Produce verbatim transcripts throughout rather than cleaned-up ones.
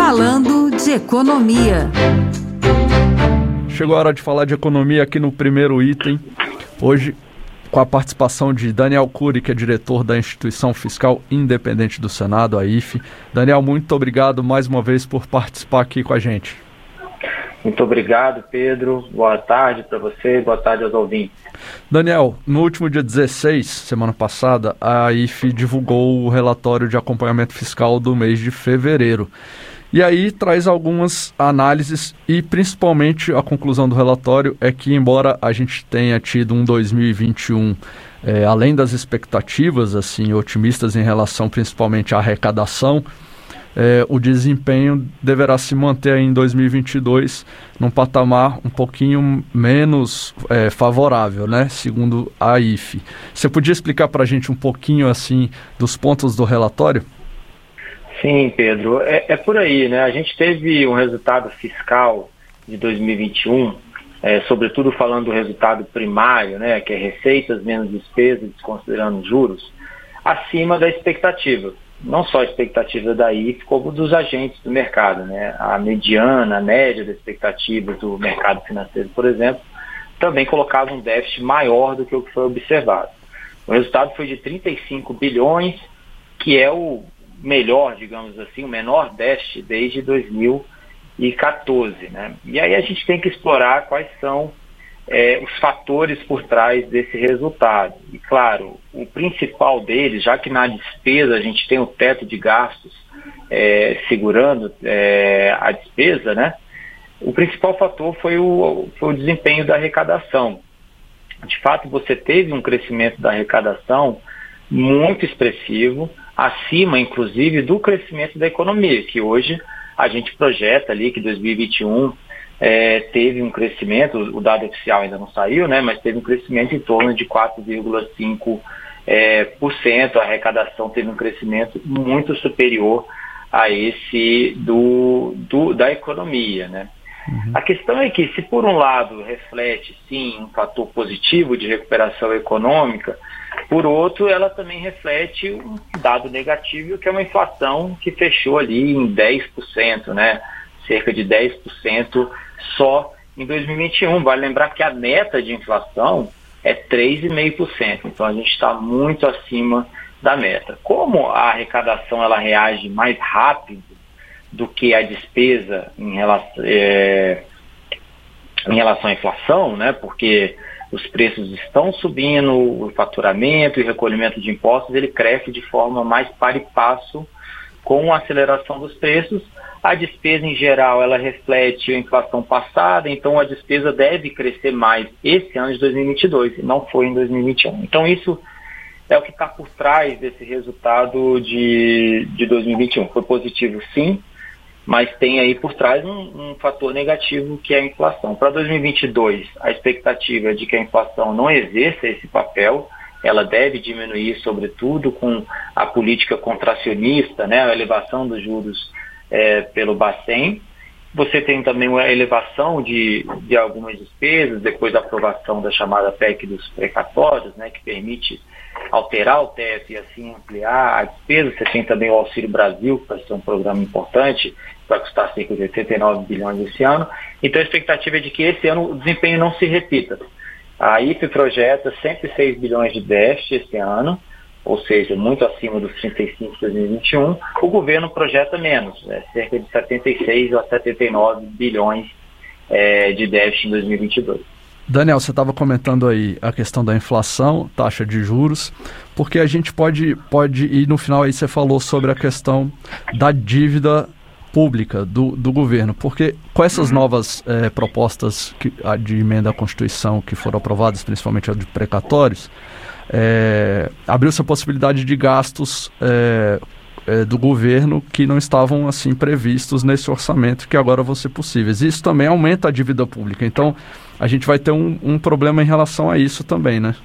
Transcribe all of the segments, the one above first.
Falando de Economia. Chegou a hora de falar de economia aqui no primeiro item. Hoje, com a participação de Daniel Cury, que é diretor da Instituição Fiscal Independente do Senado, a I F E. Daniel, muito obrigado mais uma vez por participar aqui com a gente. Muito obrigado, Pedro. Boa tarde para você, boa tarde aos ouvintes. Daniel, no último dia dezesseis, semana passada, a I F E divulgou o relatório de acompanhamento fiscal do mês de fevereiro. E aí traz algumas análises e principalmente a conclusão do relatório é que, embora a gente tenha tido um dois mil e vinte e um, é, além das expectativas assim, otimistas em relação principalmente à arrecadação, é, o desempenho deverá se manter em dois mil e vinte e dois num patamar um pouquinho menos é, favorável, né, segundo a I F E. Você podia explicar para a gente um pouquinho assim dos pontos do relatório? Sim, Pedro, é, é por aí, né? A gente teve um resultado fiscal de dois mil e vinte e um, é, sobretudo falando do resultado primário, né, que é receitas menos despesas, desconsiderando juros, acima da expectativa. Não só a expectativa da I F E, como dos agentes do mercado, né? A mediana, a média da expectativa do mercado financeiro, por exemplo, também colocava um déficit maior do que o que foi observado. O resultado foi de trinta e cinco bilhões, que é o melhor, digamos assim, o menor déficit desde dois mil e quatorze, né? E aí a gente tem que explorar quais são é, os fatores por trás desse resultado. E claro, o principal deles, já que na despesa a gente tem o teto de gastos é, segurando é, a despesa, né? O principal fator foi o, foi o desempenho da arrecadação. De fato, você teve um crescimento da arrecadação muito expressivo, acima, inclusive, do crescimento da economia, que hoje a gente projeta ali que dois mil e vinte e um é, teve um crescimento, o dado oficial ainda não saiu, né, mas teve um crescimento em torno de quatro vírgula cinco por cento, é, a arrecadação teve um crescimento muito superior a esse do, do, da economia, né. Uhum. A questão é que, se por um lado reflete, sim, um fator positivo de recuperação econômica, por outro, ela também reflete um dado negativo, que é uma inflação que fechou ali em dez por cento, né? Cerca de dez por cento só em dois mil e vinte e um. Vale lembrar que a meta de inflação é três vírgula cinco por cento, então a gente está muito acima da meta. Como a arrecadação ela reage mais rápido do que a despesa em relação, é, em relação à inflação, né? Porque os preços estão subindo, o faturamento e recolhimento de impostos, ele cresce de forma mais par e passo com a aceleração dos preços. A despesa, em geral, ela reflete a inflação passada, então a despesa deve crescer mais esse ano de dois mil e vinte e dois, e não foi em dois mil e vinte e um. Então, isso é o que está por trás desse resultado de, de dois mil e vinte e um. Foi positivo, sim, mas tem aí por trás um, um fator negativo, que é a inflação. Para dois mil e vinte e dois, a expectativa é de que a inflação não exerça esse papel, ela deve diminuir, sobretudo com a política contracionista, né, a elevação dos juros é, pelo Bacen. Você tem também uma elevação de, de algumas despesas, depois da aprovação da chamada P E C dos precatórios, né, que permite alterar o teto e assim ampliar a despesa. Você tem também o Auxílio Brasil, que vai ser um programa importante, vai custar cerca de oitenta e nove bilhões esse ano. Então a expectativa é de que esse ano o desempenho não se repita. A I F E projeta cento e seis bilhões de déficit esse ano, ou seja, muito acima dos trinta e cinco de dois mil e vinte e um. O governo projeta menos, é, cerca de setenta e seis a setenta e nove bilhões é, de déficit em dois mil e vinte e dois. Daniel, você estava comentando aí a questão da inflação, taxa de juros, porque a gente pode, pode e no final aí você falou sobre a questão da dívida pública do, do governo, porque com essas novas eh, propostas que, a de emenda à Constituição que foram aprovadas, principalmente a de precatórios, eh, abriu-se a possibilidade de gastos eh, eh, do governo que não estavam assim previstos nesse orçamento, que agora vão ser possíveis. Isso também aumenta a dívida pública, então a gente vai ter um, um problema em relação a isso também, né?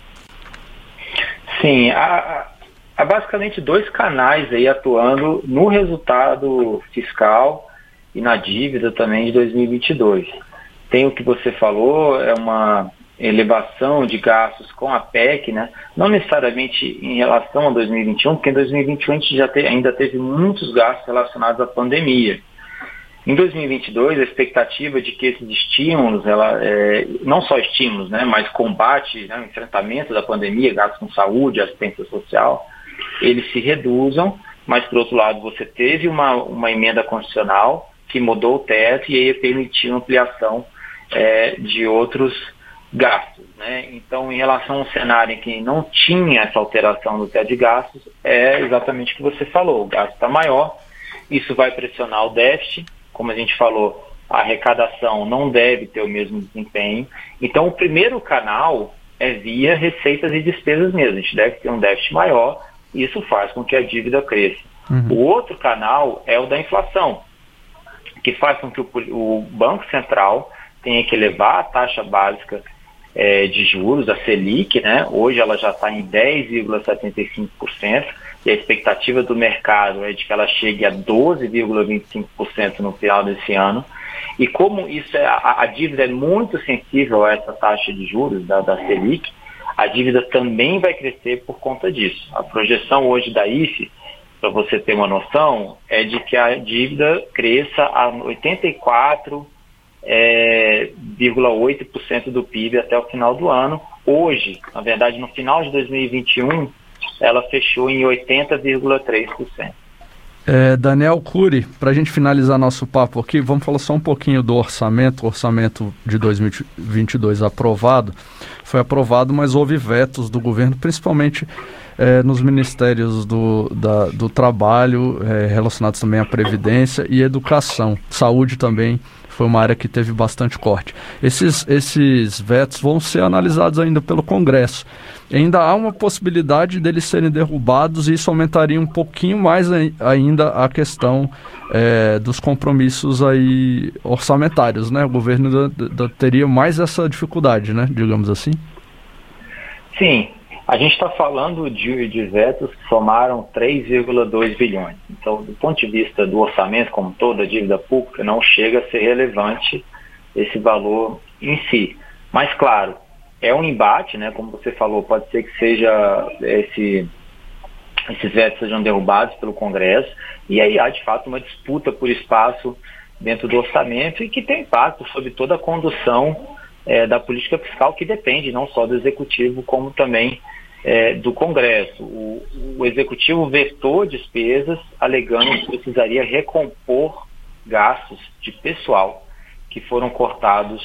Sim, há, há basicamente dois canais aí atuando no resultado fiscal e na dívida também de dois mil e vinte e dois. Tem o que você falou, é uma elevação de gastos com a P E C, né? Não necessariamente em relação a dois mil e vinte e um, porque em dois mil e vinte e um a gente já te, ainda teve muitos gastos relacionados à pandemia. Em dois mil e vinte e dois, a expectativa de que esses estímulos, ela, é, não só estímulos, né, mas combate, né, enfrentamento da pandemia, gastos com saúde, assistência social, eles se reduzam, mas, por outro lado, você teve uma, uma emenda constitucional que mudou o teto e aí permitiu ampliação é, de outros gastos. Né? Então, em relação ao cenário em que não tinha essa alteração do teto de gastos, é exatamente o que você falou, o gasto está maior, isso vai pressionar o déficit. Como a gente falou, a arrecadação não deve ter o mesmo desempenho. Então, o primeiro canal é via receitas e despesas mesmo. A gente deve ter um déficit maior e isso faz com que a dívida cresça. Uhum. O outro canal é o da inflação, que faz com que o, o Banco Central tenha que elevar a taxa básica é, de juros, a Selic, né? Hoje ela já está em dez vírgula setenta e cinco por cento. E a expectativa do mercado é de que ela chegue a doze vírgula vinte e cinco por cento no final desse ano. E como isso é, a, a dívida é muito sensível a essa taxa de juros da, da Selic, a dívida também vai crescer por conta disso. A projeção hoje da I F E, para você ter uma noção, é de que a dívida cresça a oitenta e quatro vírgula oito por cento do P I B até o final do ano. Hoje, na verdade, no final de dois mil e vinte e um, ela fechou em oitenta vírgula três por cento. É, Daniel Cury, para a gente finalizar nosso papo aqui, vamos falar só um pouquinho do orçamento. O orçamento de dois mil e vinte e dois aprovado, foi aprovado, mas houve vetos do governo, principalmente é, nos ministérios do, da, do trabalho, é, relacionados também à Previdência e Educação. Saúde também foi uma área que teve bastante corte. Esses, esses vetos vão ser analisados ainda pelo Congresso. Ainda há uma possibilidade deles serem derrubados e isso aumentaria um pouquinho mais ainda a questão é, dos compromissos aí orçamentários, né? O governo da, da, teria mais essa dificuldade, né? Digamos assim. Sim, a gente está falando de, de vetos que somaram três vírgula dois bilhões. Então, do ponto de vista do orçamento como todo, a dívida pública, não chega a ser relevante esse valor em si. Mas, claro, é um embate, né? Como você falou, pode ser que seja esse, esses vetos sejam derrubados pelo Congresso, e aí há de fato uma disputa por espaço dentro do orçamento e que tem impacto sobre toda a condução é, da política fiscal, que depende não só do Executivo, como também é, do Congresso. O, o Executivo vetou despesas, alegando que precisaria recompor gastos de pessoal que foram cortados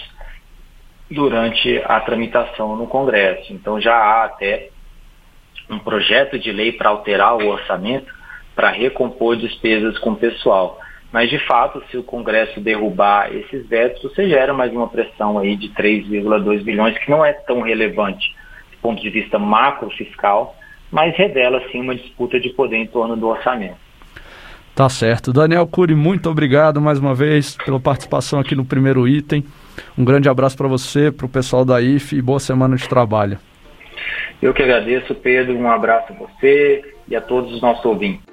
durante a tramitação no Congresso. Então já há até um projeto de lei para alterar o orçamento para recompor despesas com pessoal. Mas, de fato, se o Congresso derrubar esses vetos, você gera mais uma pressão aí de três vírgula dois bilhões, que não é tão relevante do ponto de vista macro fiscal, mas revela, sim, uma disputa de poder em torno do orçamento. Tá certo. Daniel Cury, muito obrigado mais uma vez pela participação aqui no Primeiro Item. Um grande abraço para você, para o pessoal da I F E e boa semana de trabalho. Eu que agradeço, Pedro. Um abraço a você e a todos os nossos ouvintes.